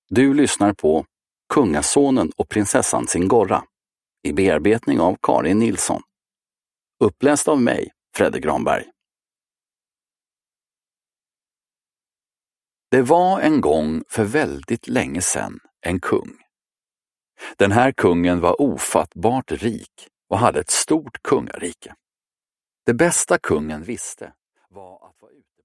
Du lyssnar på Kungasonen och prinsessan Singorra i bearbetning av Karin Nilsson. Uppläst av mig, Fredde Granberg. Det var en gång för väldigt länge sedan en kung. Den här kungen var ofattbart rik och hade ett stort kungarike. Det bästa kungen visste var att vara ute.